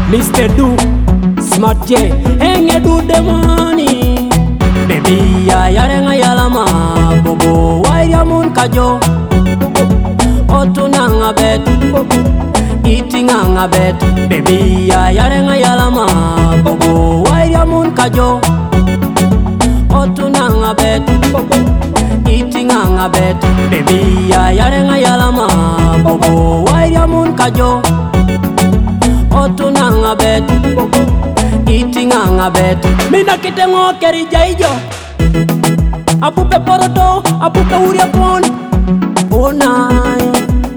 Mr. Do, Smart J, Henge do the money. Baby, ya yarenga yalama, bobo, wairia mun kajo. Otunanga bet, eatinganga bet. Baby, ya yarenga yalama, bobo, wairia mun kajo. Otunanga bet, eatinganga bet. Baby, ya yarenga yalama, bobo, wairia mun kajo. Otunanga bet, eatinganga bet. Mina kitengo keri jaijo, apupe poroto, apupe uria pon. Oh nai,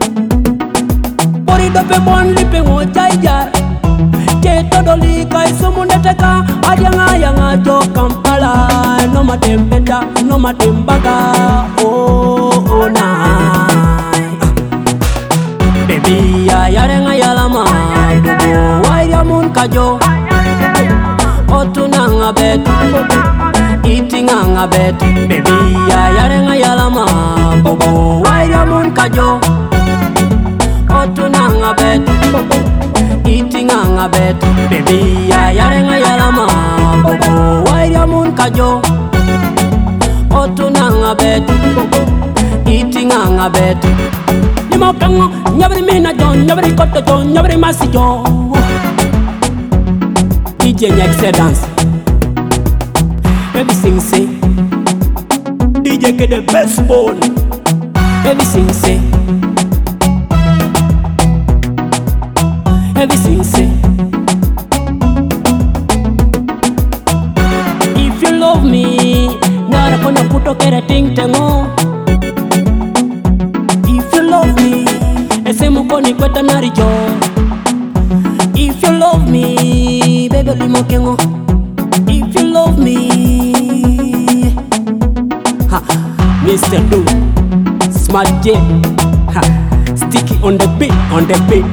pori dope bon lipe ngo jaijar. Ke todo lika isumundeteka, adianga yanga jo Kampala. No matembeta, no matembaga. Oh nai, baby ya yarenga yalama, bobo wairia mun kajo. Otunanga bet, eatinganga bet. Baby ya yarenga yalama, bobo wairia mun kajo. Otunanga bet, eatinganga bet. Baby ya yarenga yalama, bobo wairia mun kajo. Otunanga bet, eatinganga bet. Nimo kango, nyabri mina jon, nyabri koto jon, nyabri masi jon. DJ Next dance. Everything say DJ get the best bone. Everything say, everything say. If you love me, nara kona puto kera ting tengo. If you love me, ese mukoni kweta narijo. If you love me, baby limo kengo. If you love me, ha, Mr. Do, Smart J, ha, sticky on the beat, on the beat.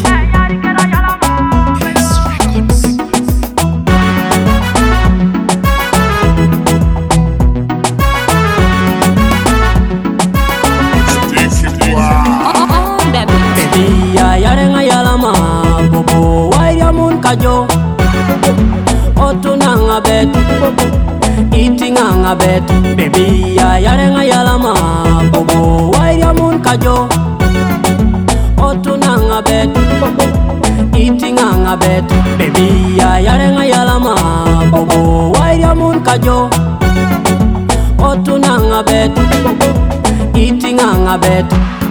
Baby ya yarenga yalama, bobo wairia mun kajo. Otunanga bet, eatinganga bet. Baby ya yarenga yalama, bobo wairia mun kajo. Otunanga bet, eatinganga bet. Baby ya yarenga yalama, bobo wairia mun kajo. Otunanga bet, eatinganga bet.